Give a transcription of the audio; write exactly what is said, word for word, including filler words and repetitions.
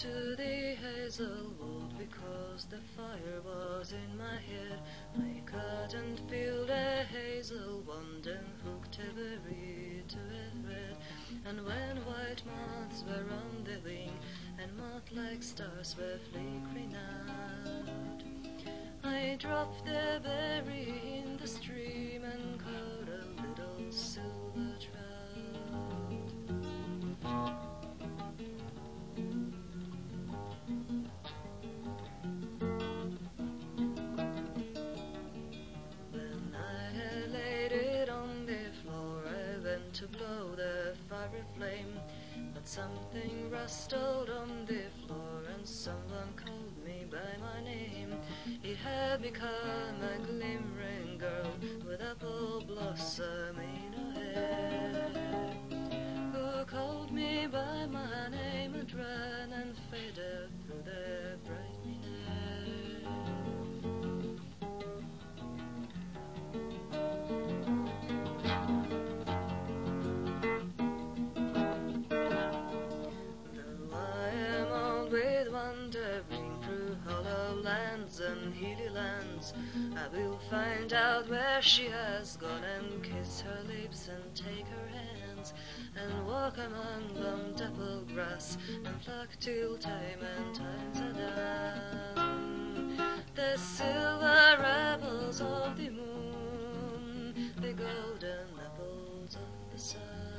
to the hazelwood because the fire was in my head. I couldn't peel the hazel wand and hooked a berry to a thread. And when white moths were on the wing and moth-like stars were flickering out, I dropped the berry in the stream and caught a little silver trout. When I had laid it on the floor, I went to blow the fiery flame, but something rustled on the floor and someone called me by my name. It had become a glimmering girl with apple blossom in her hair, who called me by my name and ran and faded through the brightening air. Though I am old with wandering through hollow lands and hilly lands, I will find out where she has gone and kiss her lips and take her hands and walk among long dappled grass and pluck till time and times are done the silver apples of the moon, the golden apples of the sun.